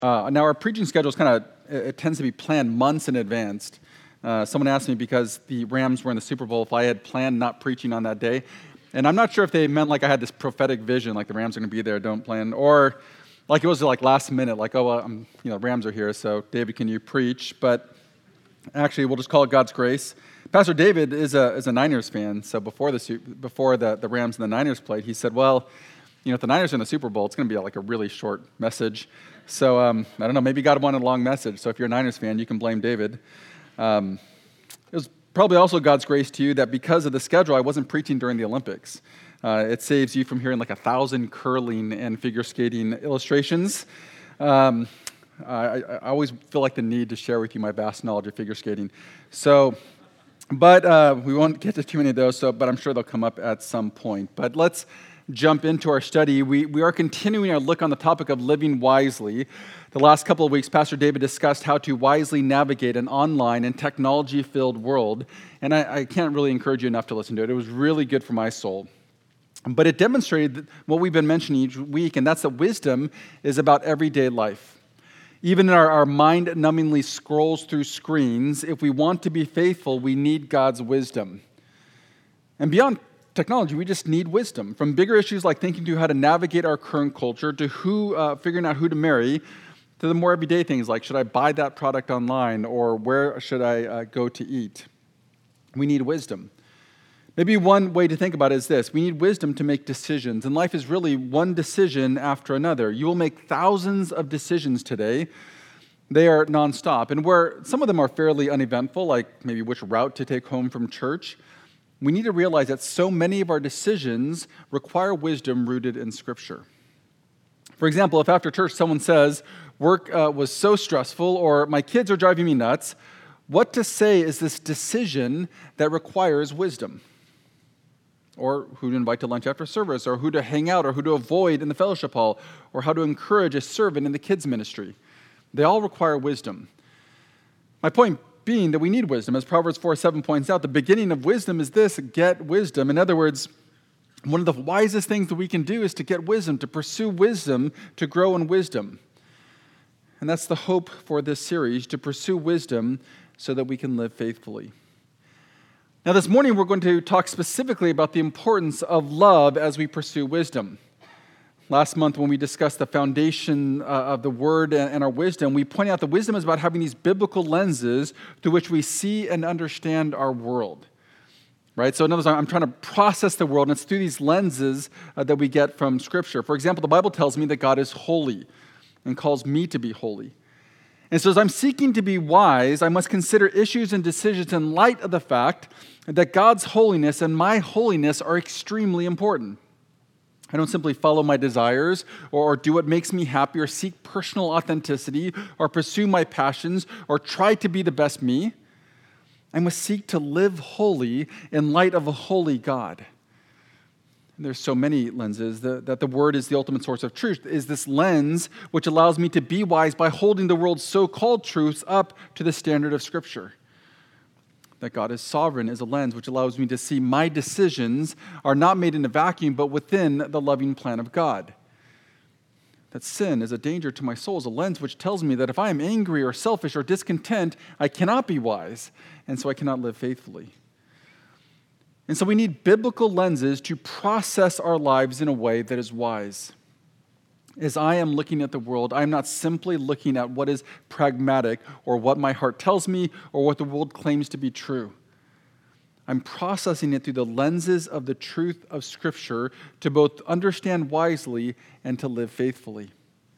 Now, our preaching schedule is it tends to be planned months in advance. Someone asked me because the Rams were in the Super Bowl if I had planned not preaching on that day. And I'm not sure if they meant like I had this prophetic vision, like the Rams are going to be there, don't plan. Or like it was like last minute, like, oh, well, Rams are here, so David, can you preach? But actually, we'll just call it God's grace. Pastor David is a Niners fan, so before the Rams and the Niners played, he said, well, if the Niners are in the Super Bowl, it's going to be like a really short message. So I don't know, maybe God wanted a long message. So if you're a Niners fan, you can blame David. It was probably also God's grace to you that because of the schedule, I wasn't preaching during the Olympics. It saves you from hearing like 1,000 curling and figure skating illustrations. I always feel like the need to share with you my vast knowledge of figure skating. But we won't get to too many of those, but I'm sure they'll come up at some point. But let's jump into our study. We are continuing our look on the topic of living wisely. The last couple of weeks, Pastor David discussed how to wisely navigate an online and technology-filled world, and I can't really encourage you enough to listen to it. It was really good for my soul. But it demonstrated what we've been mentioning each week, and that's that wisdom is about everyday life. Even in our mind-numbingly scrolls through screens, if we want to be faithful, we need God's wisdom. And beyond technology, we just need wisdom. From bigger issues like thinking through how to navigate our current culture to figuring out who to marry, to the more everyday things like should I buy that product online or where should I go to eat? We need wisdom. Maybe one way to think about it is this. We need wisdom to make decisions, and life is really one decision after another. You will make thousands of decisions today. They are nonstop, and where some of them are fairly uneventful, like maybe which route to take home from church, we need to realize that so many of our decisions require wisdom rooted in Scripture. For example, if after church someone says, work was so stressful, or my kids are driving me nuts, what to say is this decision that requires wisdom? Or who to invite to lunch after service, or who to hang out, or who to avoid in the fellowship hall, or how to encourage a servant in the kids' ministry. They all require wisdom. My point being that we need wisdom. As Proverbs 4:7 points out, the beginning of wisdom is this: get wisdom. In other words, one of the wisest things that we can do is to get wisdom, to pursue wisdom, to grow in wisdom. And that's the hope for this series, to pursue wisdom so that we can live faithfully. Now, this morning, we're going to talk specifically about the importance of love as we pursue wisdom. Last month, when we discussed the foundation of the Word and our wisdom, we pointed out that wisdom is about having these biblical lenses through which we see and understand our world. Right? So in other words, I'm trying to process the world, and it's through these lenses that we get from Scripture. For example, the Bible tells me that God is holy and calls me to be holy. And so as I'm seeking to be wise, I must consider issues and decisions in light of the fact that God's holiness and my holiness are extremely important. I don't simply follow my desires or do what makes me happy or seek personal authenticity or pursue my passions or try to be the best me. I must seek to live holy in light of a holy God. And there's so many lenses that the Word is the ultimate source of truth, is this lens which allows me to be wise by holding the world's so-called truths up to the standard of Scripture. That God is sovereign is a lens which allows me to see my decisions are not made in a vacuum, but within the loving plan of God. That sin is a danger to my soul is a lens which tells me that if I am angry or selfish or discontent, I cannot be wise, and so I cannot live faithfully. And so we need biblical lenses to process our lives in a way that is wise. As I am looking at the world, I am not simply looking at what is pragmatic or what my heart tells me or what the world claims to be true. I'm processing it through the lenses of the truth of Scripture to both understand wisely and to live faithfully.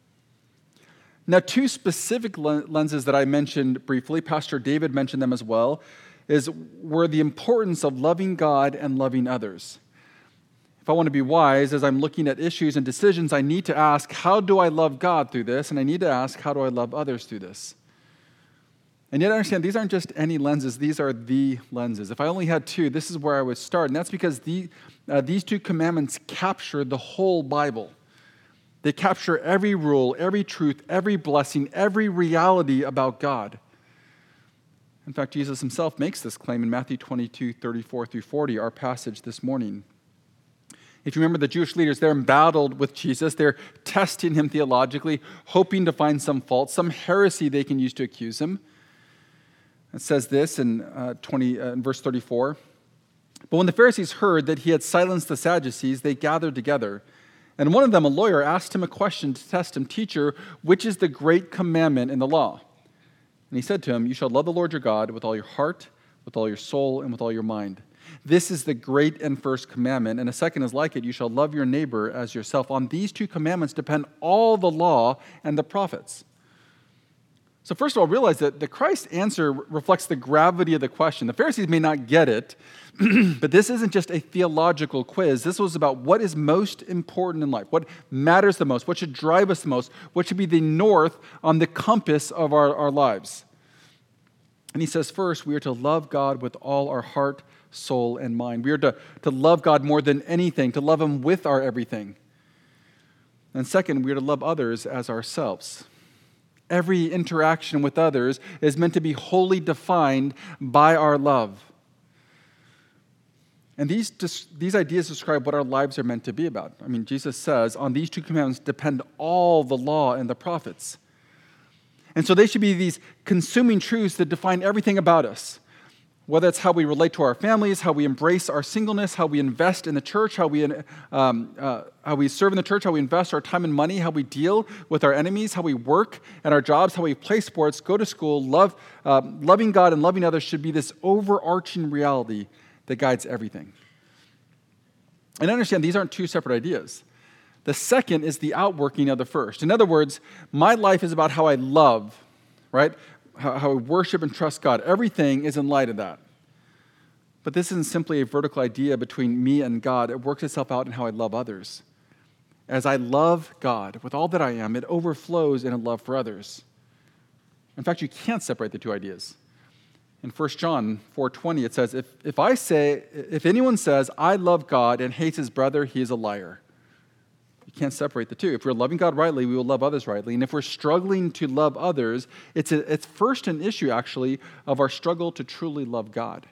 Now, two specific lenses that I mentioned briefly, Pastor David mentioned them as well, were the importance of loving God and loving others. If I want to be wise, as I'm looking at issues and decisions, I need to ask, how do I love God through this? And I need to ask, how do I love others through this? And yet understand, these aren't just any lenses, these are the lenses. If I only had two, this is where I would start. And that's because these two commandments capture the whole Bible. They capture every rule, every truth, every blessing, every reality about God. In fact, Jesus himself makes this claim in Matthew 22:34-40, our passage this morning. If you remember the Jewish leaders, they're embattled with Jesus. They're testing him theologically, hoping to find some fault, some heresy they can use to accuse him. It says this in verse 34. But when the Pharisees heard that he had silenced the Sadducees, they gathered together. And one of them, a lawyer, asked him a question to test him, "Teacher, which is the great commandment in the law?" And he said to him, "You shall love the Lord your God with all your heart, with all your soul, and with all your mind. This is the great and first commandment, and a second is like it. You shall love your neighbor as yourself. On these two commandments depend all the law and the prophets." So first of all, realize that Christ's answer reflects the gravity of the question. The Pharisees may not get it, but this isn't just a theological quiz. This was about what is most important in life, what matters the most, what should drive us the most, what should be the north on the compass of our lives. And he says, first, we are to love God with all our heart, soul, and mind. We are to love God more than anything, to love him with our everything. And second, we are to love others as ourselves. Every interaction with others is meant to be wholly defined by our love. And these ideas describe what our lives are meant to be about. I mean, Jesus says, on these two commandments depend all the law and the prophets. And so they should be these consuming truths that define everything about us. Whether it's how we relate to our families, how we embrace our singleness, how we invest in the church, how we serve in the church, how we invest our time and money, how we deal with our enemies, how we work at our jobs, how we play sports, go to school, loving God and loving others should be this overarching reality that guides everything. And understand, these aren't two separate ideas. The second is the outworking of the first. In other words, my life is about how I love, right? How I worship and trust God. Everything is in light of that. But this isn't simply a vertical idea between me and God. It works itself out in how I love others. As I love God with all that I am, it overflows in a love for others. In fact, you can't separate the two ideas. In 1 John 4:20, it says, if anyone says, I love God and hates his brother, he is a liar. You can't separate the two. If we're loving God rightly, we will love others rightly. And if we're struggling to love others, it's first an issue, actually, of our struggle to truly love God.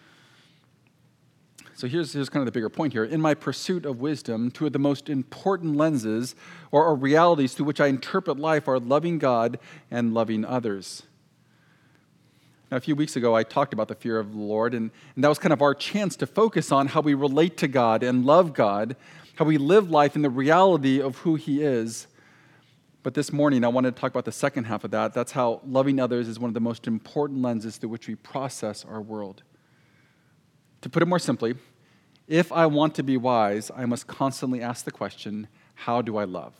So here's kind of the bigger point here. In my pursuit of wisdom, two of the most important lenses or realities through which I interpret life are loving God and loving others. Now, a few weeks ago, I talked about the fear of the Lord, and that was kind of our chance to focus on how we relate to God and love God, how we live life in the reality of who he is. But this morning, I wanted to talk about the second half of that. That's how loving others is one of the most important lenses through which we process our world. To put it more simply, if I want to be wise, I must constantly ask the question, how do I love?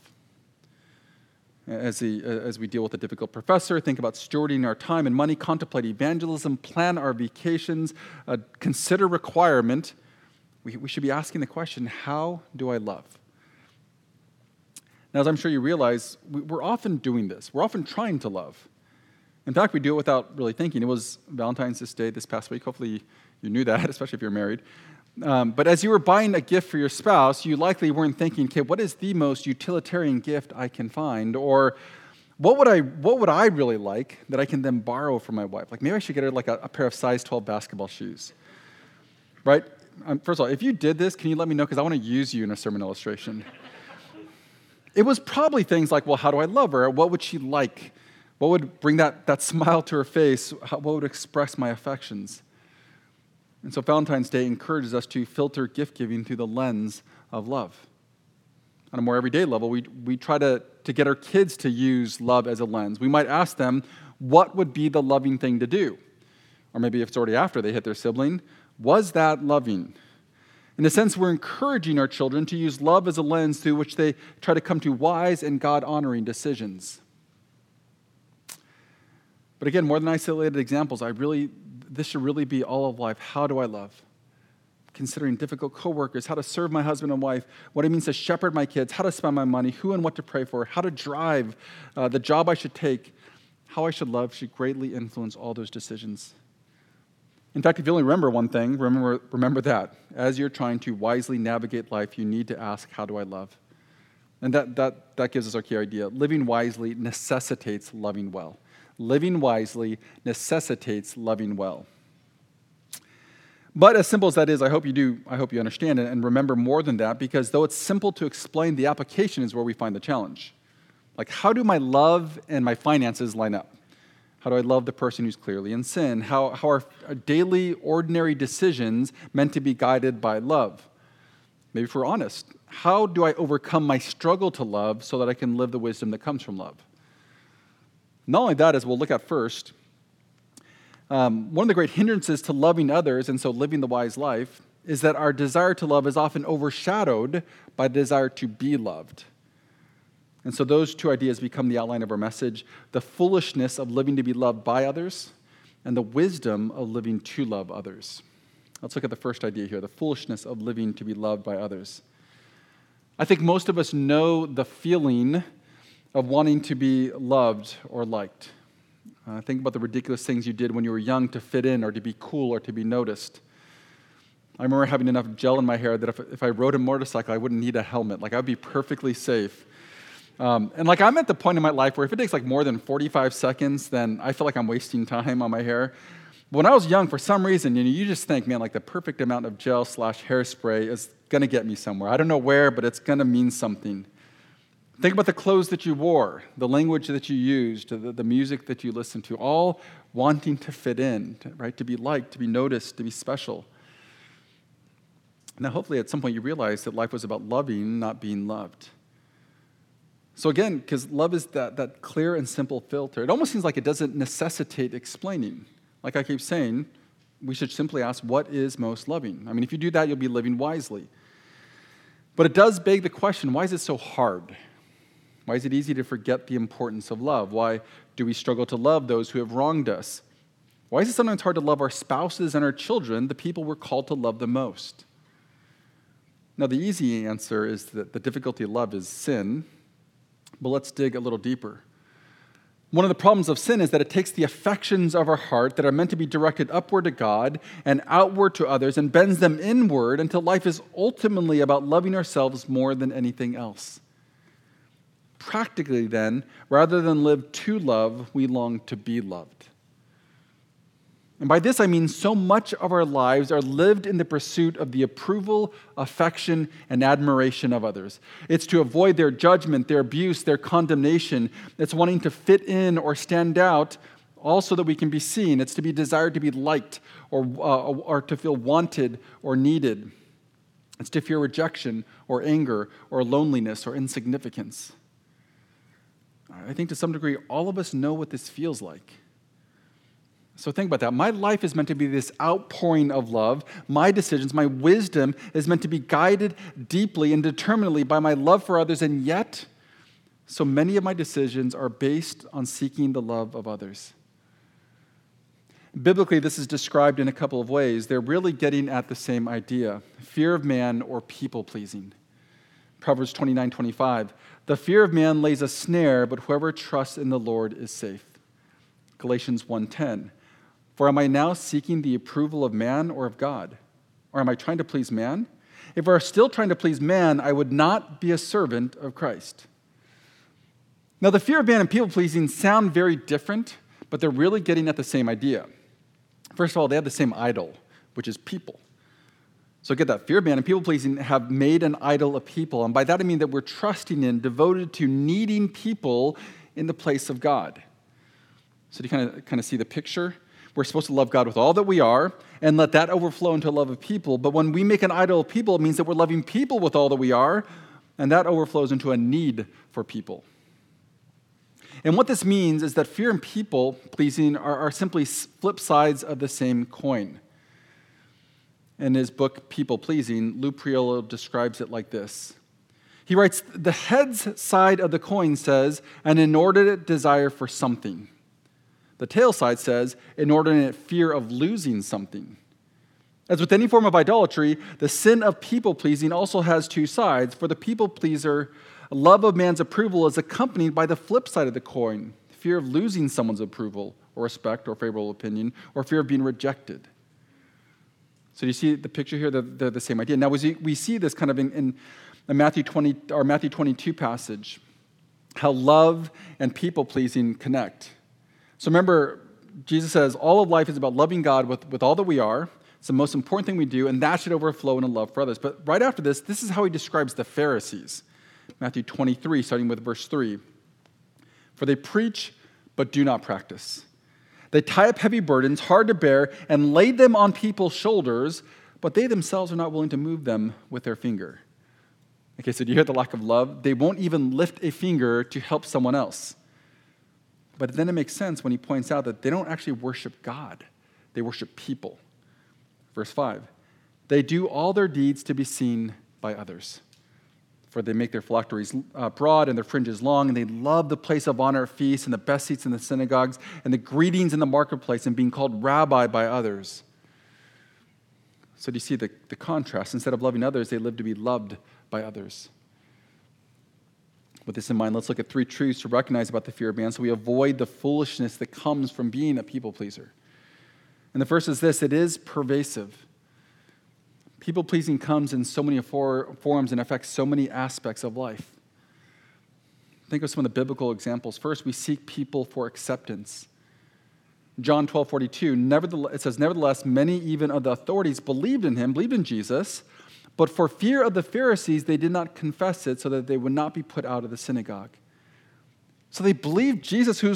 As we deal with a difficult professor, think about stewarding our time and money, contemplate evangelism, plan our vacations, consider requirement, we should be asking the question, how do I love? Now, as I'm sure you realize, we're often doing this. We're often trying to love. In fact, we do it without really thinking. It was Valentine's Day this past week. Hopefully you knew that, especially if you're married. But as you were buying a gift for your spouse, you likely weren't thinking, okay, what is the most utilitarian gift I can find? Or what would I really like that I can then borrow from my wife? Like maybe I should get her like a pair of size 12 basketball shoes, right? First of all, if you did this, can you let me know? Because I want to use you in a sermon illustration. It was probably things like, well, how do I love her? What would she like? What would bring that smile to her face? What would express my affections? And so Valentine's Day encourages us to filter gift giving through the lens of love. On a more everyday level, we try to get our kids to use love as a lens. We might ask them, what would be the loving thing to do? Or maybe if it's already after they hit their sibling, was that loving? In a sense, we're encouraging our children to use love as a lens through which they try to come to wise and God-honoring decisions. But again, more than isolated examples, this should really be all of life. How do I love? Considering difficult coworkers, how to serve my husband and wife, what it means to shepherd my kids, how to spend my money, who and what to pray for, how to drive, the job I should take, how I should love should greatly influence all those decisions. In fact, if you only remember one thing, remember that. As you're trying to wisely navigate life, you need to ask, how do I love? And that gives us our key idea. Living wisely necessitates loving well. Living wisely necessitates loving well. But as simple as that is, I hope you understand it and remember more than that, because though it's simple to explain, the application is where we find the challenge. Like, how do my love and my finances line up? How do I love the person who's clearly in sin? How are daily, ordinary decisions meant to be guided by love? Maybe if we're honest, how do I overcome my struggle to love so that I can live the wisdom that comes from love? Not only that, as we'll look at first, one of the great hindrances to loving others and so living the wise life is that our desire to love is often overshadowed by the desire to be loved. And so those two ideas become the outline of our message: the foolishness of living to be loved by others and the wisdom of living to love others. Let's look at the first idea here, the foolishness of living to be loved by others. I think most of us know the feeling of wanting to be loved or liked. Think about the ridiculous things you did when you were young to fit in or to be cool or to be noticed. I remember having enough gel in my hair that if I rode a motorcycle, I wouldn't need a helmet. Like, I'd be perfectly safe. And I'm at the point in my life where if it takes more than 45 seconds, then I feel like I'm wasting time on my hair. But when I was young, for some reason, you just think, man, the perfect amount of gel/hairspray is going to get me somewhere. I don't know where, but it's going to mean something. Think about the clothes that you wore, the language that you used, the music that you listened to, all wanting to fit in, right? To be liked, to be noticed, to be special. Now, hopefully at some point you realize that life was about loving, not being loved. So again, because love is that clear and simple filter, it almost seems like it doesn't necessitate explaining. Like I keep saying, we should simply ask, what is most loving? If you do that, you'll be living wisely. But it does beg the question, why is it so hard? Why is it easy to forget the importance of love? Why do we struggle to love those who have wronged us? Why is it sometimes hard to love our spouses and our children, the people we're called to love the most? Now, the easy answer is that the difficulty of love is sin, but let's dig a little deeper. One of the problems of sin is that it takes the affections of our heart that are meant to be directed upward to God and outward to others and bends them inward until life is ultimately about loving ourselves more than anything else. Practically, then, rather than live to love, we long to be loved. And by this I mean so much of our lives are lived in the pursuit of the approval, affection, and admiration of others. It's to avoid their judgment, their abuse, their condemnation. It's wanting to fit in or stand out, also that we can be seen. It's to be desired to be liked or to feel wanted or needed. It's to fear rejection or anger or loneliness or insignificance. I think to some degree, all of us know what this feels like. So think about that. My life is meant to be this outpouring of love. My decisions, my wisdom is meant to be guided deeply and determinedly by my love for others, and yet, so many of my decisions are based on seeking the love of others. Biblically, this is described in a couple of ways. They're really getting at the same idea: fear of man or people-pleasing. Proverbs 29:25. The fear of man lays a snare, but whoever trusts in the Lord is safe. Galatians 1:10. For am I now seeking the approval of man or of God? Or am I trying to please man? If I were still trying to please man, I would not be a servant of Christ. Now, the fear of man and people-pleasing sound very different, but they're really getting at the same idea. First of all, they have the same idol, which is people. So get that. Fear of man and people-pleasing have made an idol of people. And by that I mean that we're trusting in, devoted to needing people in the place of God. So do you kind of see the picture? We're supposed to love God with all that we are and let that overflow into a love of people. But when we make an idol of people, it means that we're loving people with all that we are, and that overflows into a need for people. And what this means is that fear and people-pleasing are simply flip sides of the same coin. In his book, People-Pleasing, Lou Priolo describes it like this. He writes, the head's side of the coin says, an inordinate desire for something. The tail side says, inordinate fear of losing something. As with any form of idolatry, the sin of people-pleasing also has two sides. For the people-pleaser, love of man's approval is accompanied by the flip side of the coin, fear of losing someone's approval or respect or favorable opinion, or fear of being rejected. So do you see the picture here? They're the same idea. Now, we see this kind of in Matthew 20 or Matthew 22 passage, how love and people-pleasing connect. So remember, Jesus says all of life is about loving God with all that we are, It's the most important thing we do, and that should overflow in a love for others. But right after this is how he describes the Pharisees. Matthew 23, starting with verse 3. For they preach, but do not practice. They tie up heavy burdens, hard to bear, and lay them on people's shoulders, but they themselves are not willing to move them with their finger. Okay, so do you hear the lack of love? They won't even lift a finger to help someone else. But then it makes sense when he points out that they don't actually worship God. They worship people. Verse 5, they do all their deeds to be seen by others. For they make their phylacteries broad and their fringes long, and they love the place of honor at feasts and the best seats in the synagogues and the greetings in the marketplace and being called rabbi by others. So do you see the contrast? Instead of loving others, they live to be loved by others. With this in mind, let's look at 3 truths to recognize about the fear of man so we avoid the foolishness that comes from being a people pleaser. And the first is this: it is pervasive. People-pleasing comes in so many forms and affects so many aspects of life. Think of some of the biblical examples. First, we seek people for acceptance. John 12:42, it says, nevertheless, many even of the authorities believed in Jesus, but for fear of the Pharisees, they did not confess it so that they would not be put out of the synagogue. So they believed Jesus, who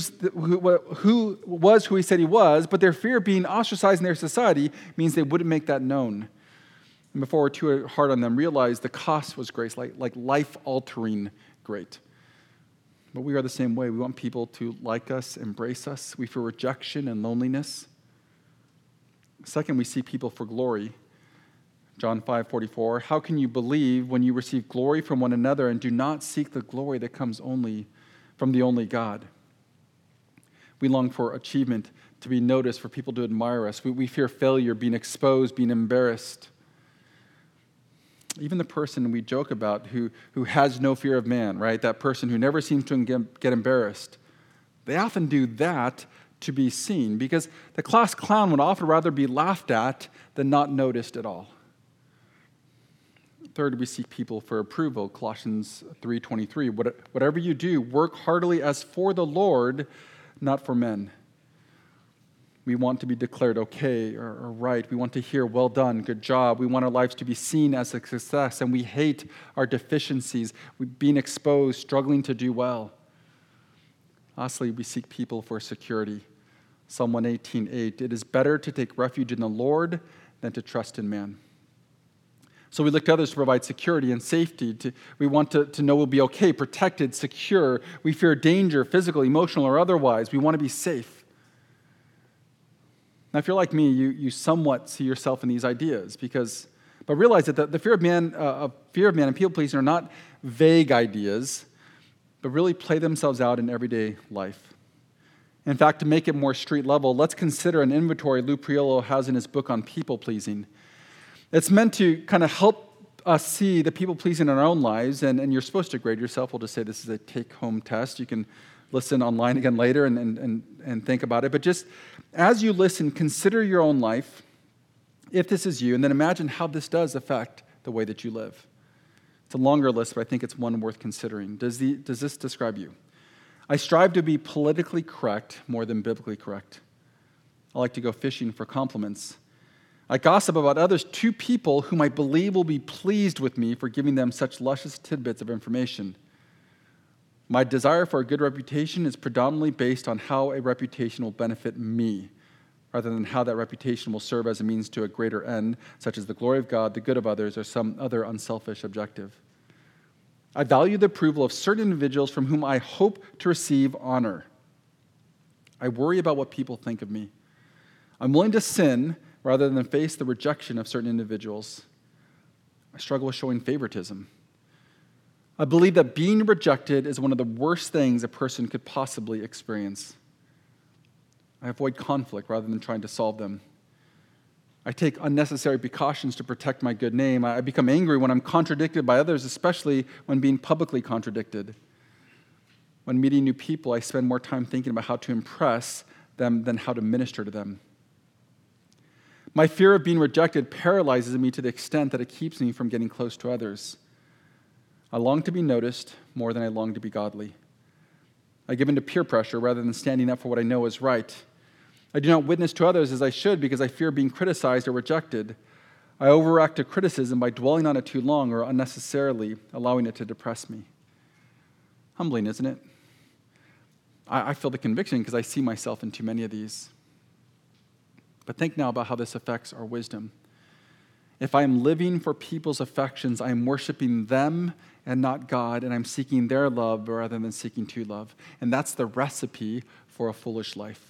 was who he said he was, but their fear of being ostracized in their society means they wouldn't make that known. And before we're too hard on them, realize the cost was great, like life-altering great. But we are the same way. We want people to like us, embrace us. We fear rejection and loneliness. Second, we seek people for glory. John 5:44, how can you believe when you receive glory from one another and do not seek the glory that comes only from the only God? We long for achievement, to be noticed, for people to admire us. We fear failure, being exposed, being embarrassed. Even the person we joke about who has no fear of man, right? That person who never seems to get embarrassed. They often do that to be seen because the class clown would often rather be laughed at than not noticed at all. Third, we seek people for approval. Colossians 3:23, whatever you do, work heartily as for the Lord, not for men. We want to be declared okay or right. We want to hear, well done, good job. We want our lives to be seen as a success, and we hate our deficiencies, being exposed, struggling to do well. Lastly, we seek people for security. Psalm 118:8, it is better to take refuge in the Lord than to trust in man. So we look to others to provide security and safety. We want to know we'll be okay, protected, secure. We fear danger, physical, emotional, or otherwise. We want to be safe. Now, if you're like me, you somewhat see yourself in these ideas, but realize that the fear of man and people pleasing are not vague ideas, but really play themselves out in everyday life. In fact, to make it more street level, let's consider an inventory Lou Priolo has in his book on people pleasing. It's meant to kind of help us see the people pleasing in our own lives, and you're supposed to grade yourself. We'll just say this is a take-home test. You can listen online again later and think about it. But just as you listen, consider your own life, if this is you, and then imagine how this does affect the way that you live. It's a longer list, but I think it's one worth considering. Does this describe you? I strive to be politically correct more than biblically correct. I like to go fishing for compliments. I gossip about others to people whom I believe will be pleased with me for giving them such luscious tidbits of information. My desire for a good reputation is predominantly based on how a reputation will benefit me, rather than how that reputation will serve as a means to a greater end, such as the glory of God, the good of others, or some other unselfish objective. I value the approval of certain individuals from whom I hope to receive honor. I worry about what people think of me. I'm willing to sin rather than face the rejection of certain individuals. I struggle with showing favoritism. I believe that being rejected is one of the worst things a person could possibly experience. I avoid conflict rather than trying to solve them. I take unnecessary precautions to protect my good name. I become angry when I'm contradicted by others, especially when being publicly contradicted. When meeting new people, I spend more time thinking about how to impress them than how to minister to them. My fear of being rejected paralyzes me to the extent that it keeps me from getting close to others. I long to be noticed more than I long to be godly. I give in to peer pressure rather than standing up for what I know is right. I do not witness to others as I should because I fear being criticized or rejected. I overact to criticism by dwelling on it too long or unnecessarily allowing it to depress me. Humbling, isn't it? I feel the conviction because I see myself in too many of these. But think now about how this affects our wisdom. If I am living for people's affections, I am worshiping them and not God, and I'm seeking their love rather than seeking to love. And that's the recipe for a foolish life.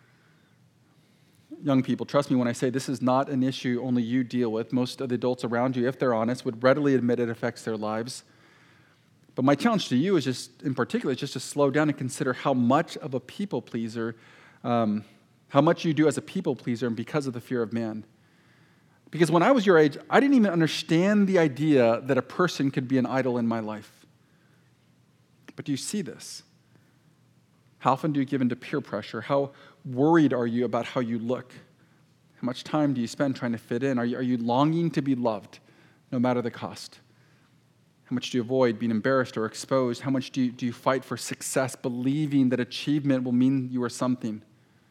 Young people, trust me when I say this is not an issue only you deal with. Most of the adults around you, if they're honest, would readily admit it affects their lives. But my challenge to you is just, in particular, is just to slow down and consider how much of a people pleaser, how much you do as a people pleaser and because of the fear of man. Because when I was your age, I didn't even understand the idea that a person could be an idol in my life. But do you see this? How often do you give in to peer pressure? How worried are you about how you look? How much time do you spend trying to fit in? Are you longing to be loved, no matter the cost? How much do you avoid being embarrassed or exposed? How much do you fight for success, believing that achievement will mean you are something?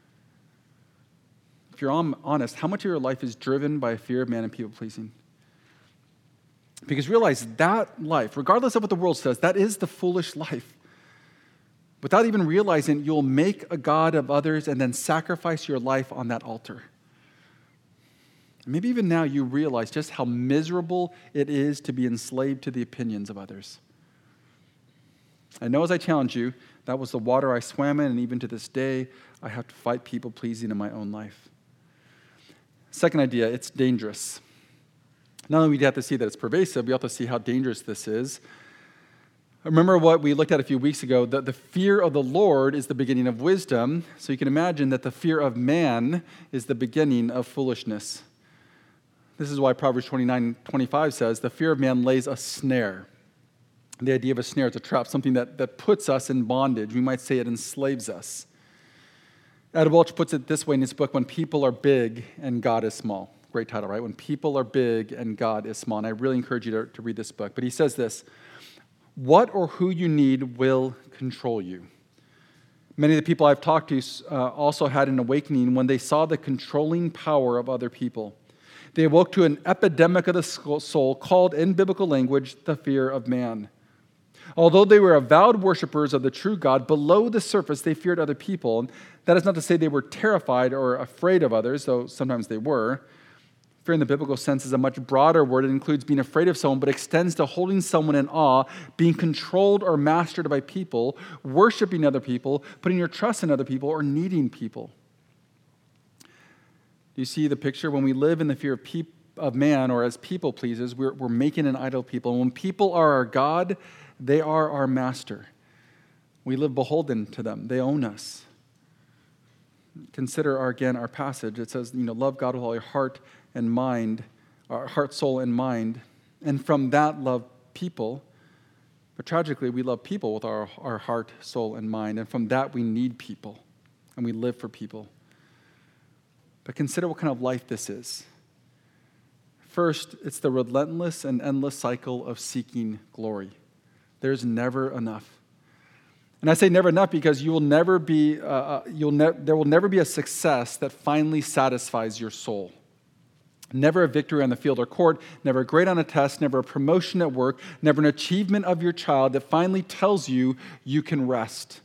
If you're honest, how much of your life is driven by a fear of man and people-pleasing? Because realize that life, regardless of what the world says, that is the foolish life. Without even realizing, you'll make a god of others and then sacrifice your life on that altar. Maybe even now you realize just how miserable it is to be enslaved to the opinions of others. I know as I challenge you, that was the water I swam in, and even to this day, I have to fight people-pleasing in my own life. Second idea, it's dangerous. Not only do we have to see that it's pervasive, we have to see how dangerous this is. Remember what we looked at a few weeks ago, that the fear of the Lord is the beginning of wisdom. So you can imagine that the fear of man is the beginning of foolishness. This is why Proverbs 29:25 says, the fear of man lays a snare. The idea of a snare is a trap, something that puts us in bondage. We might say it enslaves us. Ed Welch puts it this way in his book, When People Are Big and God is Small. Great title, right? When People Are Big and God is Small. And I really encourage you to read this book. But he says this, what or who you need will control you. Many of the people I've talked to also had an awakening when they saw the controlling power of other people. They awoke to an epidemic of the soul called, in biblical language, the fear of man. Although they were avowed worshipers of the true God, below the surface they feared other people. And that is not to say they were terrified or afraid of others, though sometimes they were. Fear in the biblical sense is a much broader word. It includes being afraid of someone, but extends to holding someone in awe, being controlled or mastered by people, worshiping other people, putting your trust in other people, or needing people. Do you see the picture? When we live in the fear of man or as people pleasers, we're making an idol of people. And when people are our God, they are our master. We live beholden to them. They own us. Consider our passage. It says, love God with all your heart and mind, our heart, soul, and mind. And from that, love people. But tragically, we love people with our heart, soul, and mind. And from that, we need people. And we live for people. But consider what kind of life this is. First, it's the relentless and endless cycle of seeking glory. There's never enough. And I say never enough because there will never be a success that finally satisfies your soul. Never a victory on the field or court, never a grade on a test, never a promotion at work, never an achievement of your child that finally tells you you can rest.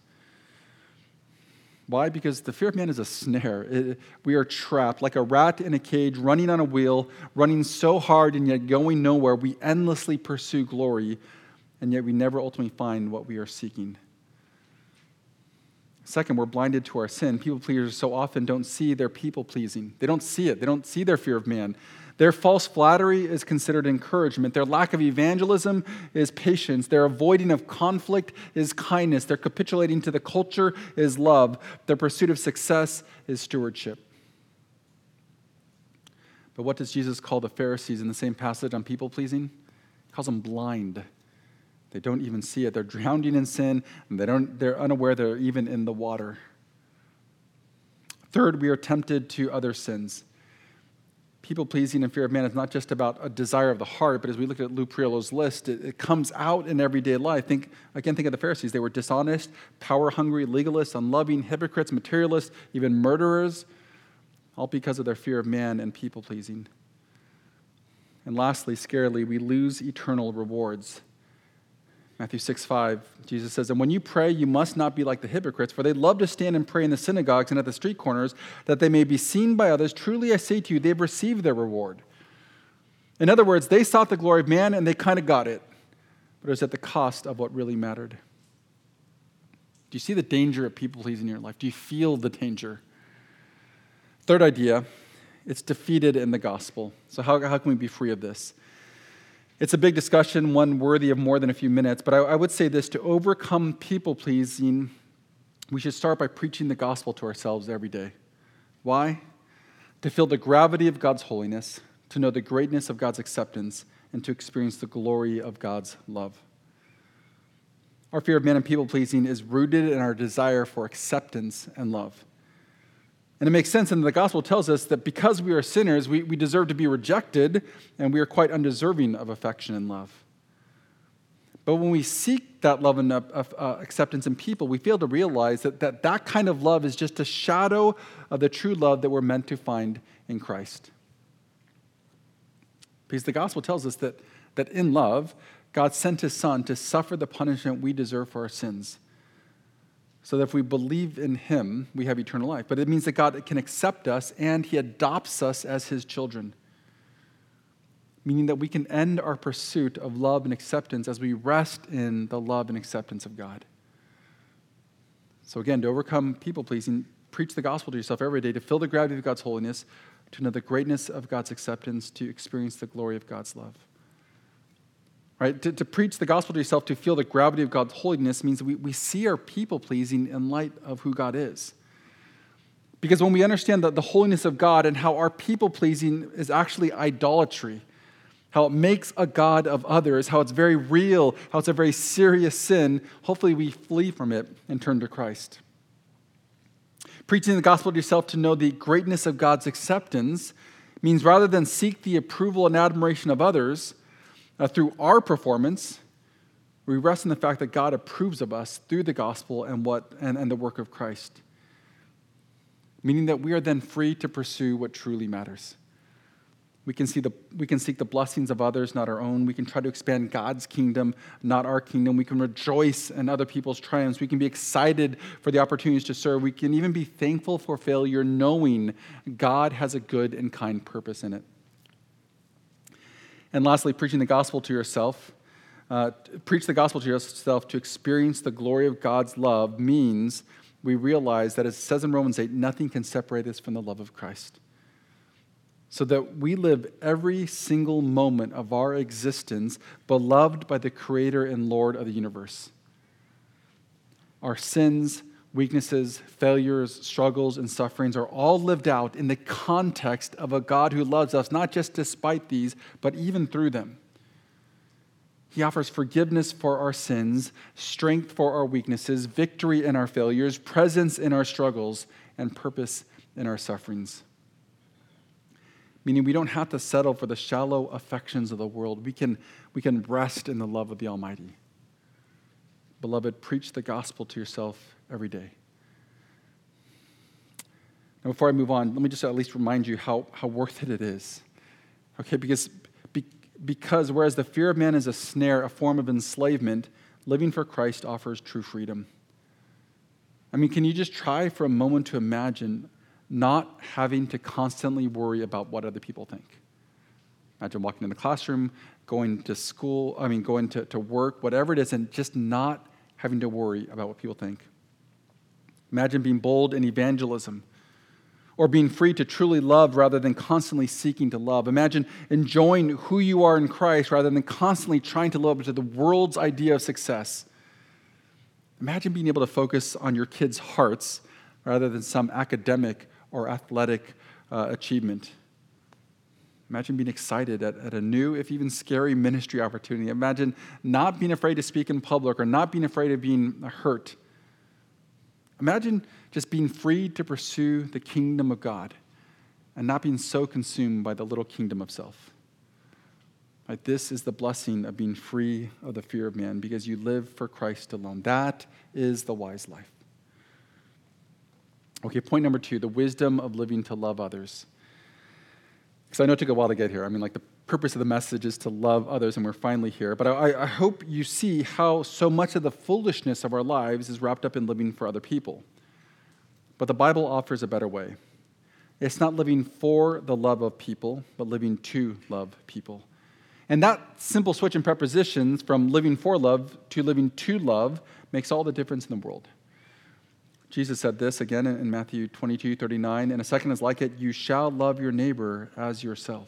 Why? Because the fear of man is a snare. We are trapped like a rat in a cage, running on a wheel, running so hard and yet going nowhere. We endlessly pursue glory, and yet we never ultimately find what we are seeking. Second, we're blinded to our sin. People pleasers so often don't see their people pleasing. They don't see it. They don't see their fear of man. Their false flattery is considered encouragement. Their lack of evangelism is patience. Their avoiding of conflict is kindness. Their capitulating to the culture is love. Their pursuit of success is stewardship. But what does Jesus call the Pharisees in the same passage on people pleasing? He calls them blind. They don't even see it. They're drowning in sin, and they're unaware they're even in the water. Third, we are tempted to other sins. People-pleasing and fear of man is not just about a desire of the heart, but as we look at Lou Priolo's list, it comes out in everyday life. Think of the Pharisees. They were dishonest, power-hungry, legalists, unloving, hypocrites, materialists, even murderers, all because of their fear of man and people-pleasing. And lastly, scarily, we lose eternal rewards. Matthew 6:5, Jesus says, "And when you pray, you must not be like the hypocrites, for they love to stand and pray in the synagogues and at the street corners, that they may be seen by others. Truly I say to you, they've received their reward." In other words, they sought the glory of man and they kind of got it, but it was at the cost of what really mattered. Do you see the danger of people-pleasing in your life? Do you feel the danger? Third idea, it's defeated in the gospel. So how can we be free of this? It's a big discussion, one worthy of more than a few minutes, but I would say this: to overcome people-pleasing, we should start by preaching the gospel to ourselves every day. Why? To feel the gravity of God's holiness, to know the greatness of God's acceptance, and to experience the glory of God's love. Our fear of man and people-pleasing is rooted in our desire for acceptance and love. And it makes sense, and the gospel tells us that because we are sinners, we deserve to be rejected, and we are quite undeserving of affection and love. But when we seek that love and acceptance in people, we fail to realize that kind of love is just a shadow of the true love that we're meant to find in Christ. Because the gospel tells us that in love, God sent his Son to suffer the punishment we deserve for our sins, so that if we believe in him, we have eternal life. But it means that God can accept us and he adopts us as his children, meaning that we can end our pursuit of love and acceptance as we rest in the love and acceptance of God. So again, to overcome people-pleasing, preach the gospel to yourself every day, to feel the gravity of God's holiness, to know the greatness of God's acceptance, to experience the glory of God's love. Right? To preach the gospel to yourself, to feel the gravity of God's holiness, means we see our people-pleasing in light of who God is. Because when we understand the holiness of God and how our people-pleasing is actually idolatry, how it makes a god of others, how it's very real, how it's a very serious sin, hopefully we flee from it and turn to Christ. Preaching the gospel to yourself to know the greatness of God's acceptance means rather than seek the approval and admiration of others, through our performance, we rest in the fact that God approves of us through the gospel and the work of Christ. Meaning that we are then free to pursue what truly matters. We can seek the blessings of others, not our own. We can try to expand God's kingdom, not our kingdom. We can rejoice in other people's triumphs. We can be excited for the opportunities to serve. We can even be thankful for failure, knowing God has a good and kind purpose in it. And lastly, preaching the gospel to yourself. Preach the gospel to yourself to experience the glory of God's love means we realize that, as it says in Romans 8, nothing can separate us from the love of Christ. So that we live every single moment of our existence beloved by the Creator and Lord of the universe. Our sins, weaknesses, failures, struggles, and sufferings are all lived out in the context of a God who loves us, not just despite these, but even through them. He offers forgiveness for our sins, strength for our weaknesses, victory in our failures, presence in our struggles, and purpose in our sufferings. Meaning we don't have to settle for the shallow affections of the world. We can rest in the love of the Almighty. Beloved, preach the gospel to yourself every day. Now, before I move on, let me just at least remind you how worth it is. Okay, because whereas the fear of man is a snare, a form of enslavement, living for Christ offers true freedom. I mean, can you just try for a moment to imagine not having to constantly worry about what other people think? Imagine walking in the classroom, going to school, going to work, whatever it is, and just not having to worry about what people think. Imagine being bold in evangelism, or being free to truly love rather than constantly seeking to love. Imagine enjoying who you are in Christ rather than constantly trying to live up to the world's idea of success. Imagine being able to focus on your kids' hearts rather than some academic or athletic achievement. Imagine being excited at a new, if even scary, ministry opportunity. Imagine not being afraid to speak in public or not being afraid of being hurt. Imagine just being free to pursue the kingdom of God. and not being so consumed by the little kingdom of self. Right? This is the blessing of being free of the fear of man because you live for Christ alone. That is the wise life. Okay, point number 2, the wisdom of living to love others. Because I know it took a while to get here. I mean, like the purpose of the message is to love others, and we're finally here. But I hope you see how so much of the foolishness of our lives is wrapped up in living for other people. But the Bible offers a better way. It's not living for the love of people, but living to love people. And that simple switch in prepositions from living for love to living to love makes all the difference in the world. Jesus said this again in Matthew 22:39, and a second is like it, you shall love your neighbor as yourself.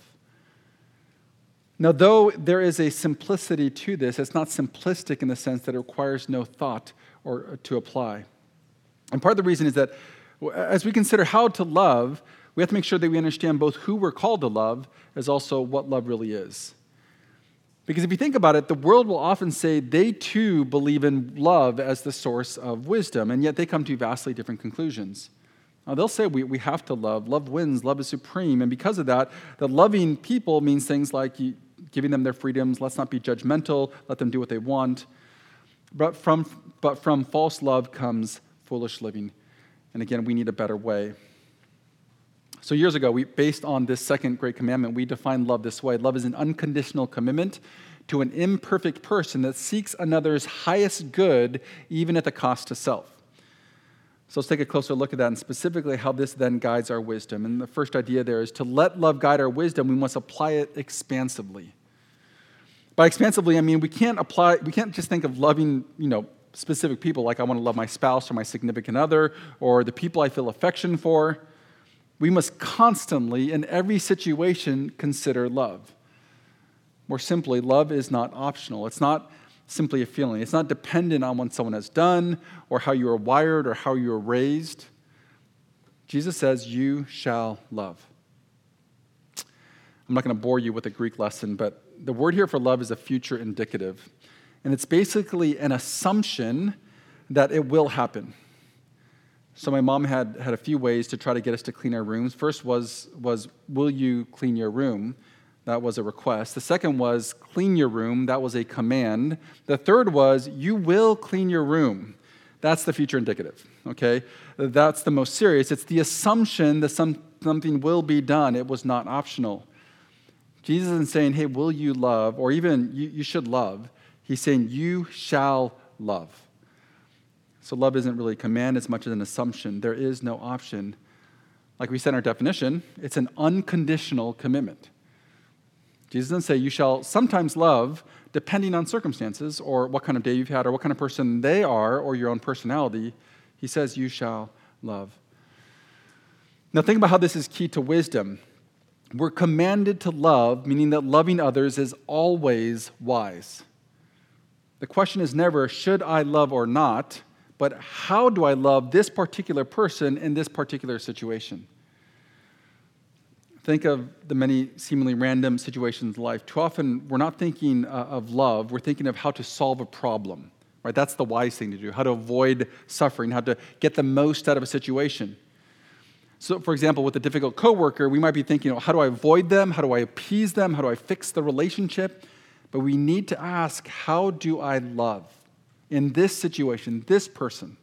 Now, though there is a simplicity to this, it's not simplistic in the sense that it requires no thought or to apply. And part of the reason is that as we consider how to love, we have to make sure that we understand both who we're called to love as also what love really is. Because if you think about it, the world will often say they too believe in love as the source of wisdom, and yet they come to vastly different conclusions. Now, they'll say we have to love. Love wins. Love is supreme. And because of that, the loving people means things like giving them their freedoms. Let's not be judgmental. Let them do what they want. But from false love comes foolish living. And again, we need a better way. So years ago, based on this second great commandment, we defined love this way. Love is an unconditional commitment to an imperfect person that seeks another's highest good, even at the cost to self. So let's take a closer look at that and specifically how this then guides our wisdom. And the first idea there is to let love guide our wisdom, we must apply it expansively. By expansively, I mean we can't just think of loving, specific people like I want to love my spouse or my significant other or the people I feel affection for. We must constantly, in every situation, consider love. More simply, love is not optional. It's not simply a feeling. It's not dependent on what someone has done or how you are wired or how you are raised. Jesus says, you shall love. I'm not going to bore you with a Greek lesson, but the word here for love is a future indicative. And it's basically an assumption that it will happen. So my mom had a few ways to try to get us to clean our rooms. First was will you clean your room? That was a request. The second was clean your room. That was a command. The third was you will clean your room. That's the future indicative, okay? That's the most serious. It's the assumption that something will be done. It was not optional. Jesus isn't saying, hey, will you love? Or even you should love. He's saying you shall love. So love isn't really a command as much as an assumption. There is no option. Like we said in our definition, it's an unconditional commitment. Jesus doesn't say you shall sometimes love depending on circumstances or what kind of day you've had or what kind of person they are or your own personality. He says you shall love. Now think about how this is key to wisdom. We're commanded to love, meaning that loving others is always wise. The question is never, should I love or not? But how do I love this particular person in this particular situation? Think of the many seemingly random situations in life. Too often, we're not thinking of love. We're thinking of how to solve a problem. Right? That's the wise thing to do, how to avoid suffering, how to get the most out of a situation. So, for example, with a difficult coworker, we might be thinking, how do I avoid them? How do I appease them? How do I fix the relationship? But we need to ask, how do I love? In this situation, this person.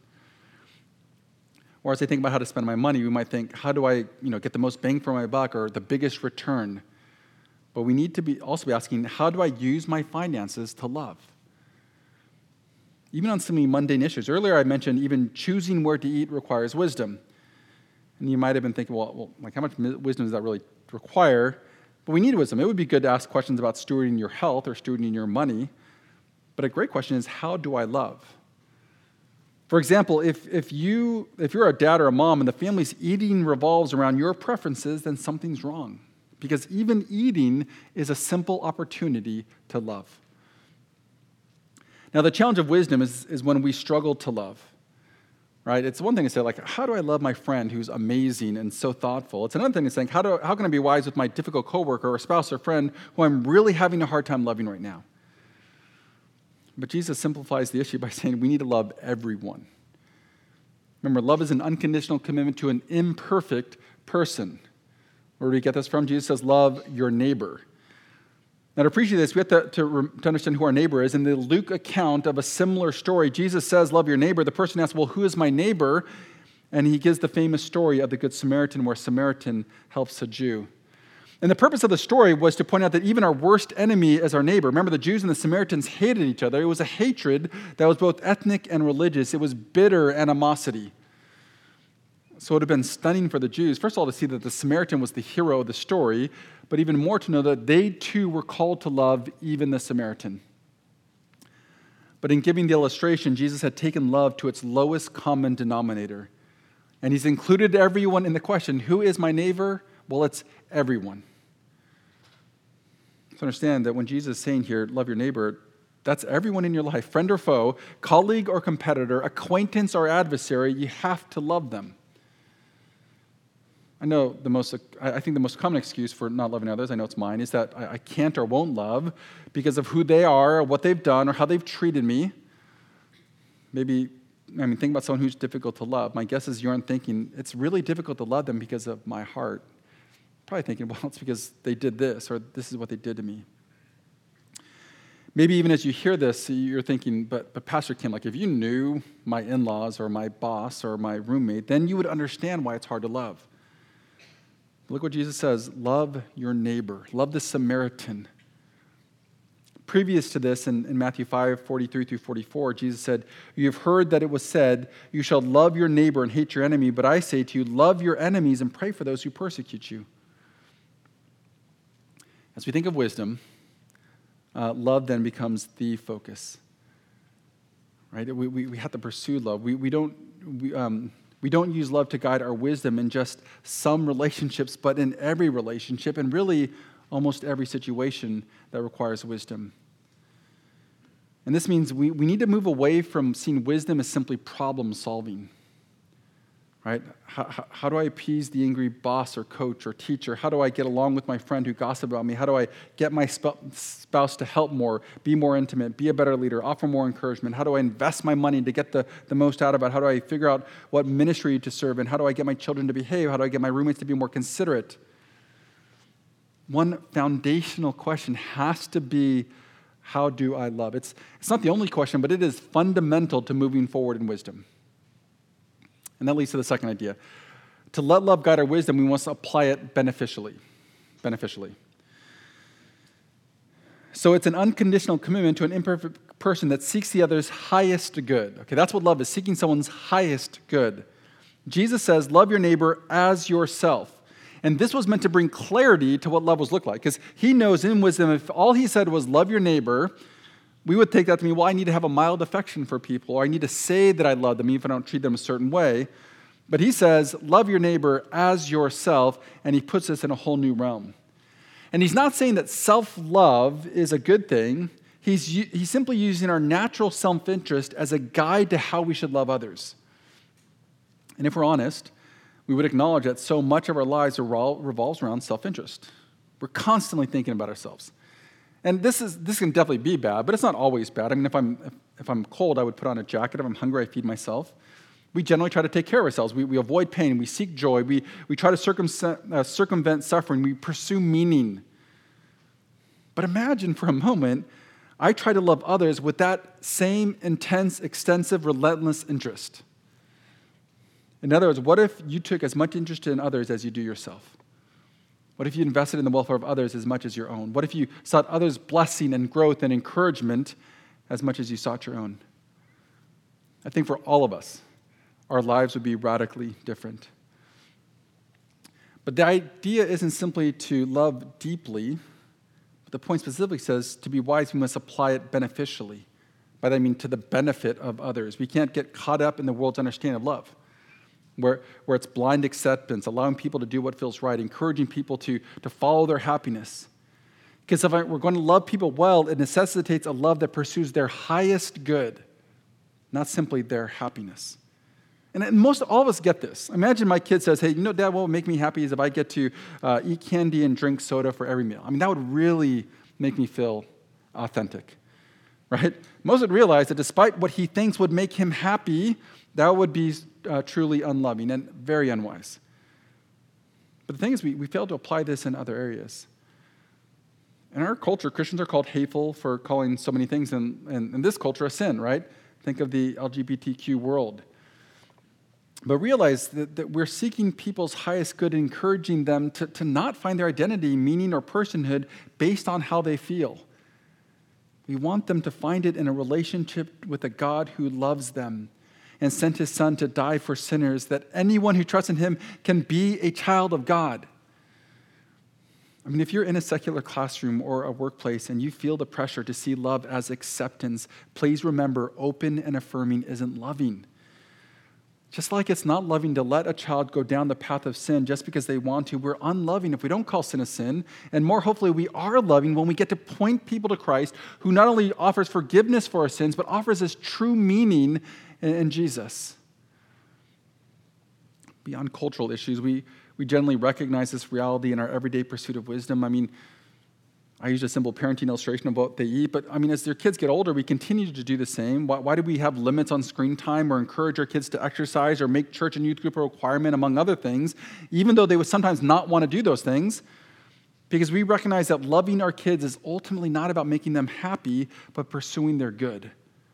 Or as I think about how to spend my money, we might think, how do I get the most bang for my buck or the biggest return? But we need to also be asking, how do I use my finances to love? Even on so many mundane issues. Earlier I mentioned even choosing where to eat requires wisdom. And you might have been thinking, well, how much wisdom does that really require? But we need wisdom. It would be good to ask questions about stewarding your health or stewarding your money. But a great question is, how do I love? For example, if you're a dad or a mom and the family's eating revolves around your preferences, then something's wrong. Because even eating is a simple opportunity to love. Now, the challenge of wisdom is when we struggle to love. Right? It's one thing to say, how do I love my friend who's amazing and so thoughtful? It's another thing to say, how can I be wise with my difficult coworker or spouse or friend who I'm really having a hard time loving right now? But Jesus simplifies the issue by saying we need to love everyone. Remember, love is an unconditional commitment to an imperfect person. Where do we get this from? Jesus says, love your neighbor. Now, to appreciate this, we have to understand who our neighbor is. In the Luke account of a similar story, Jesus says, love your neighbor. The person asks, well, who is my neighbor? And he gives the famous story of the Good Samaritan, where a Samaritan helps a Jew. And the purpose of the story was to point out that even our worst enemy is our neighbor. Remember, the Jews and the Samaritans hated each other. It was a hatred that was both ethnic and religious. It was bitter animosity. So it would have been stunning for the Jews, first of all, to see that the Samaritan was the hero of the story, but even more to know that they too were called to love even the Samaritan. But in giving the illustration, Jesus had taken love to its lowest common denominator. And he's included everyone in the question, who is my neighbor? Well, it's everyone. So understand that when Jesus is saying here, love your neighbor, that's everyone in your life, friend or foe, colleague or competitor, acquaintance or adversary, you have to love them. I think the most common excuse for not loving others, I know it's mine, is that I can't or won't love because of who they are, or what they've done, or how they've treated me. Think about someone who's difficult to love. My guess is you aren't thinking, it's really difficult to love them because of my heart. Probably thinking, well, it's because they did this, or this is what they did to me. Maybe even as you hear this, you're thinking, but Pastor Kim, if you knew my in-laws, or my boss, or my roommate, then you would understand why it's hard to love. Look what Jesus says, love your neighbor, love the Samaritan. Previous to this, in Matthew 5:43 through 44, Jesus said, you have heard that it was said, you shall love your neighbor and hate your enemy, but I say to you, love your enemies and pray for those who persecute you. As we think of wisdom, love then becomes the focus. Right? We have to pursue love. We don't use love to guide our wisdom in just some relationships, but in every relationship, and really almost every situation that requires wisdom. And this means we need to move away from seeing wisdom as simply problem solving. Right? How do I appease the angry boss or coach or teacher? How do I get along with my friend who gossiped about me? How do I get my spouse to help more, be more intimate, be a better leader, offer more encouragement? How do I invest my money to get the most out of it? How do I figure out what ministry to serve in? How do I get my children to behave? How do I get my roommates to be more considerate? One foundational question has to be, how do I love? It's not the only question, but it is fundamental to moving forward in wisdom. And that leads to the second idea. To let love guide our wisdom, we must apply it beneficially. So it's an unconditional commitment to an imperfect person that seeks the other's highest good. Okay, that's what love is, seeking someone's highest good. Jesus says, love your neighbor as yourself. And this was meant to bring clarity to what love was look like. Because he knows in wisdom, if all he said was love your neighbor, we would take that to mean, well, I need to have a mild affection for people, or I need to say that I love them even if I don't treat them a certain way. But he says, love your neighbor as yourself, and he puts us in a whole new realm. And he's not saying that self-love is a good thing. He's simply using our natural self-interest as a guide to how we should love others. And if we're honest, we would acknowledge that so much of our lives revolves around self-interest. We're constantly thinking about ourselves. And this can definitely be bad, but it's not always bad. I mean, if I'm cold, I would put on a jacket. If I'm hungry, I feed myself. We generally try to take care of ourselves. We avoid pain. We seek joy. We try to circumvent suffering. We pursue meaning. But imagine for a moment, I try to love others with that same intense, extensive, relentless interest. In other words, what if you took as much interest in others as you do yourself? What if you invested in the welfare of others as much as your own? What if you sought others' blessing and growth and encouragement as much as you sought your own? I think for all of us, our lives would be radically different. But the idea isn't simply to love deeply. But the point specifically says to be wise, we must apply it beneficially. By that I mean to the benefit of others. We can't get caught up in the world's understanding of love, where it's blind acceptance, allowing people to do what feels right, encouraging people to follow their happiness. Because if we're going to love people well, it necessitates a love that pursues their highest good, not simply their happiness. And all of us get this. Imagine my kid says, hey, Dad, what would make me happy is if I get to eat candy and drink soda for every meal. I mean, that would really make me feel authentic, right? Most would realize that despite what he thinks would make him happy, that would be truly unloving and very unwise. But the thing is, we fail to apply this in other areas. In our culture, Christians are called hateful for calling so many things in this culture a sin, right? Think of the LGBTQ world. But realize that we're seeking people's highest good and encouraging them to not find their identity, meaning, or personhood based on how they feel. We want them to find it in a relationship with a God who loves them and sent his Son to die for sinners, that anyone who trusts in him can be a child of God. I mean, if you're in a secular classroom or a workplace and you feel the pressure to see love as acceptance, please remember, open and affirming isn't loving. Just like it's not loving to let a child go down the path of sin just because they want to, we're unloving if we don't call sin a sin. And more hopefully, we are loving when we get to point people to Christ, who not only offers forgiveness for our sins, but offers us true meaning in Jesus. Beyond cultural issues, we generally recognize this reality in our everyday pursuit of wisdom. I mean, I used a simple parenting illustration of what they eat, but I mean, as their kids get older, we continue to do the same. Why do we have limits on screen time or encourage our kids to exercise or make church and youth group a requirement, among other things, even though they would sometimes not want to do those things? Because we recognize that loving our kids is ultimately not about making them happy, but pursuing their good.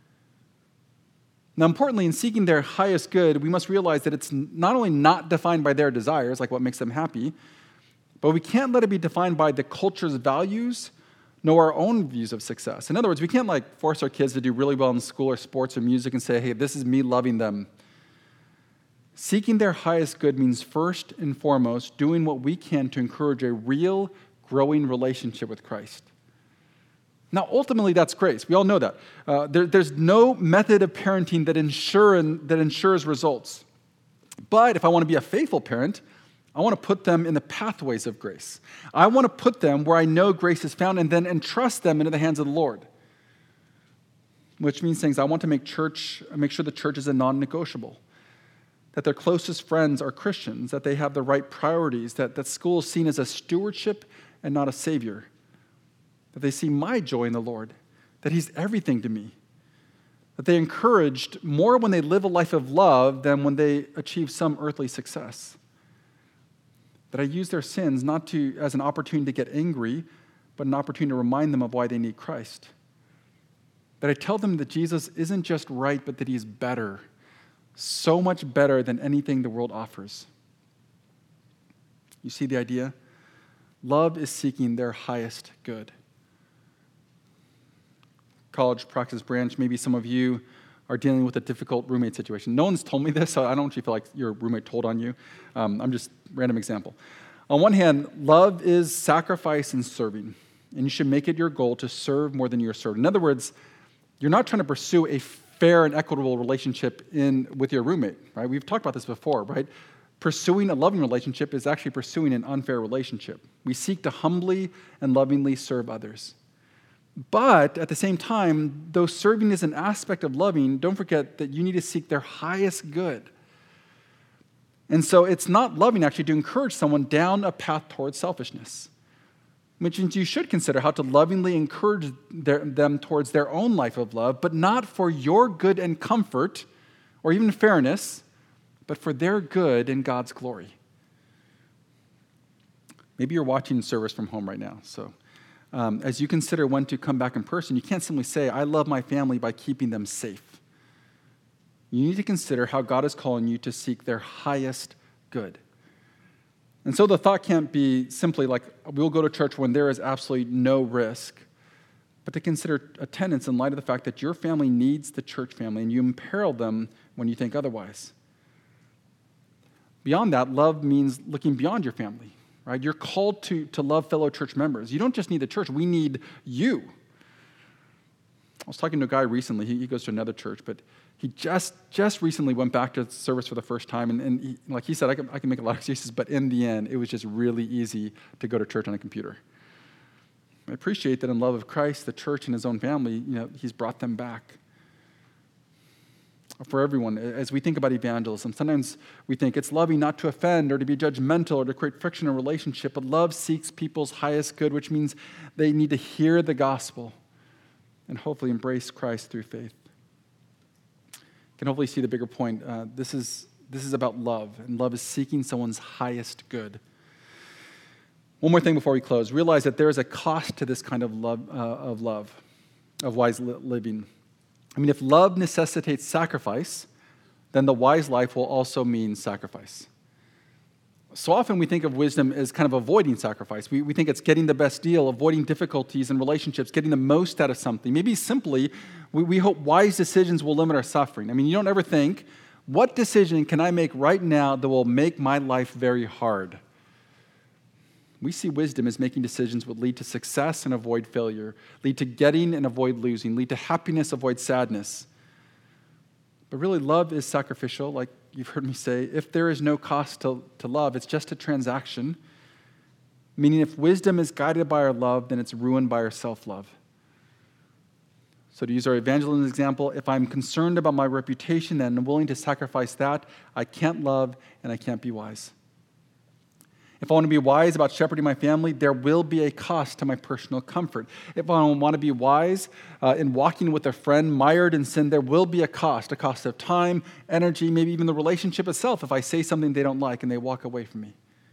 Now, importantly, in seeking their highest good, we must realize that it's not only not defined by their desires, like what makes them happy, but we can't let it be defined by the culture's values, nor our own views of success. In other words, we can't force our kids to do really well in school or sports or music and say, hey, this is me loving them. Seeking their highest good means first and foremost doing what we can to encourage a real, growing relationship with Christ. Now, ultimately, that's grace. We all know that. There's no method of parenting that ensures results. But if I want to be a faithful parent, I want to put them in the pathways of grace. I want to put them where I know grace is found and then entrust them into the hands of the Lord. Which means things I want to make sure the church is a non-negotiable, that their closest friends are Christians, that they have the right priorities, that school is seen as a stewardship and not a savior, that they see my joy in the Lord, that he's everything to me, that they encouraged more when they live a life of love than when they achieve some earthly success, that I use their sins not as an opportunity to get angry, but an opportunity to remind them of why they need Christ, that I tell them that Jesus isn't just right, but that he's better, so much better than anything the world offers. You see the idea? Love is seeking their highest good. College practice branch, maybe some of you are dealing with a difficult roommate situation. No one's told me this, so I don't actually feel like your roommate told on you. I'm just random example. On one hand, love is sacrifice and serving, and you should make it your goal to serve more than you're served. In other words, you're not trying to pursue a fair and equitable relationship with your roommate, right? We've talked about this before, right? Pursuing a loving relationship is actually pursuing an unfair relationship. We seek to humbly and lovingly serve others. But at the same time, though serving is an aspect of loving, don't forget that you need to seek their highest good. And so it's not loving actually to encourage someone down a path towards selfishness, which means you should consider how to lovingly encourage them towards their own life of love, but not for your good and comfort or even fairness, but for their good and God's glory. Maybe you're watching service from home right now, so as you consider when to come back in person, you can't simply say, I love my family by keeping them safe. You need to consider how God is calling you to seek their highest good. And so the thought can't be simply like, we'll go to church when there is absolutely no risk, but to consider attendance in light of the fact that your family needs the church family and you imperil them when you think otherwise. Beyond that, love means looking beyond your family. Right? You're called to love fellow church members. You don't just need the church, we need you. I was talking to a guy recently, he goes to another church, but he just recently went back to service for the first time, and he, like he said, I can make a lot of excuses, but in the end, it was just really easy to go to church on a computer. I appreciate that in love of Christ, the church and his own family, he's brought them back. For everyone, as we think about evangelism, sometimes we think it's loving not to offend or to be judgmental or to create friction in a relationship, but love seeks people's highest good, which means they need to hear the gospel and hopefully embrace Christ through faith. You can hopefully see the bigger point. This is about love, and love is seeking someone's highest good. One more thing before we close. Realize that there is a cost to this kind of love, of wise living. I mean, if love necessitates sacrifice, then the wise life will also mean sacrifice. So often we think of wisdom as kind of avoiding sacrifice. We think it's getting the best deal, avoiding difficulties in relationships, getting the most out of something. Maybe simply, we hope wise decisions will limit our suffering. I mean, you don't ever think, what decision can I make right now that will make my life very hard? We see wisdom as making decisions that would lead to success and avoid failure, lead to getting and avoid losing, lead to happiness, avoid sadness. But really, love is sacrificial, like you've heard me say. If there is no cost to love, it's just a transaction. Meaning, if wisdom is guided by our love, then it's ruined by our self-love. So to use our evangelism example, if I'm concerned about my reputation and I'm willing to sacrifice that, I can't love and I can't be wise. If I want to be wise about shepherding my family, there will be a cost to my personal comfort. If I want to be wise in walking with a friend mired in sin, there will be a cost of time, energy, maybe even the relationship itself if I say something they don't like and they walk away from me.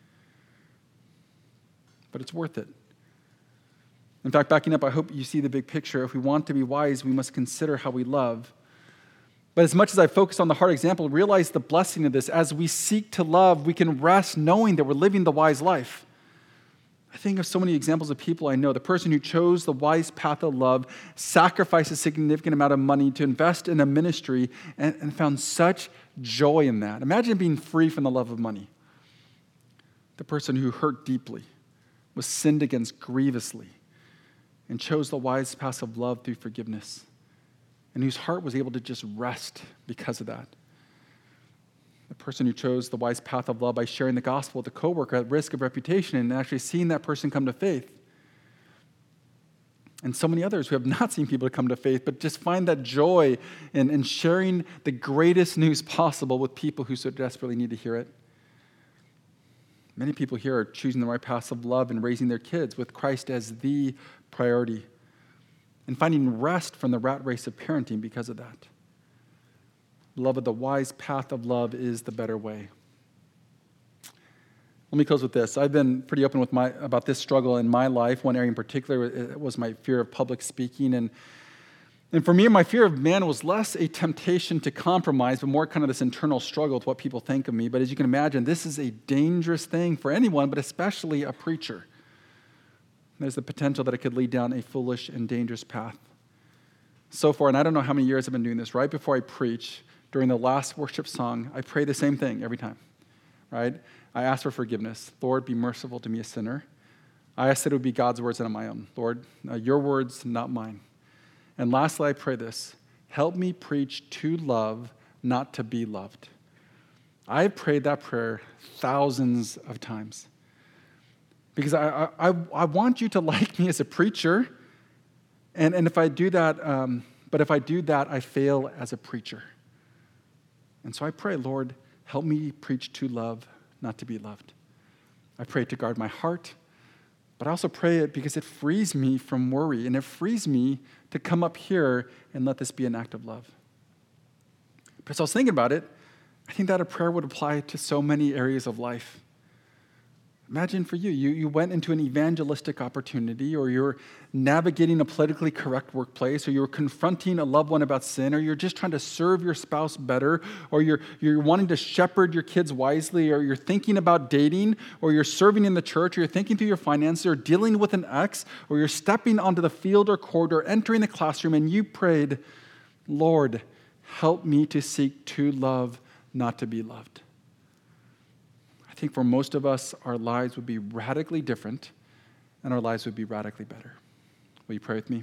But it's worth it. In fact, backing up, I hope you see the big picture. If we want to be wise, we must consider how we love. But as much as I focus on the hard example, realize the blessing of this. As we seek to love, we can rest knowing that we're living the wise life. I think of so many examples of people I know. The person who chose the wise path of love sacrificed a significant amount of money to invest in a ministry and found such joy in that. Imagine being free from the love of money. The person who hurt deeply, was sinned against grievously, and chose the wise path of love through forgiveness, and whose heart was able to just rest because of that. The person who chose the wise path of love by sharing the gospel with a coworker at risk of reputation and actually seeing that person come to faith. And so many others who have not seen people come to faith, but just find that joy in sharing the greatest news possible with people who so desperately need to hear it. Many people here are choosing the right path of love and raising their kids with Christ as the priority, and finding rest from the rat race of parenting because of that. Beloved, the wise path of love is the better way. Let me close with this. I've been pretty open about this struggle in my life. One area in particular was my fear of public speaking. And for me, my fear of man was less a temptation to compromise, but more kind of this internal struggle with what people think of me. But as you can imagine, this is a dangerous thing for anyone, but especially a preacher. There's the potential that it could lead down a foolish and dangerous path. So far, and I don't know how many years I've been doing this, right before I preach, during the last worship song, I pray the same thing every time, right? I ask for forgiveness. Lord, be merciful to me, a sinner. I ask that it would be God's words and not my own. Lord, your words, not mine. And lastly, I pray this. Help me preach to love, not to be loved. I've prayed that prayer thousands of times. Because I want you to like me as a preacher, and if I do that, but if I do that, I fail as a preacher. And so I pray, Lord, help me preach to love, not to be loved. I pray to guard my heart, but I also pray it because it frees me from worry, and it frees me to come up here and let this be an act of love. But as I was thinking about it, I think that a prayer would apply to so many areas of life. Imagine for you went into an evangelistic opportunity, or you're navigating a politically correct workplace, or you're confronting a loved one about sin, or you're just trying to serve your spouse better, or you're wanting to shepherd your kids wisely, or you're thinking about dating, or you're serving in the church, or you're thinking through your finances, or dealing with an ex, or you're stepping onto the field or court, or entering the classroom, and you prayed, Lord, help me to seek to love, not to be loved. I think for most of us, our lives would be radically different, and our lives would be radically better. Will you pray with me?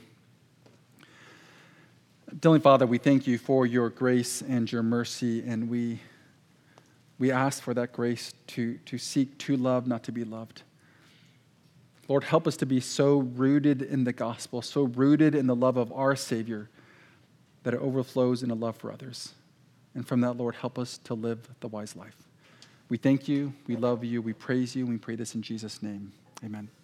Heavenly Father, we thank you for your grace and your mercy, and we ask for that grace to seek to love, not to be loved. Lord, help us to be so rooted in the gospel, so rooted in the love of our Savior, that it overflows in a love for others. And from that, Lord, help us to live the wise life. We thank you, we love you, we praise you, and we pray this in Jesus' name. Amen.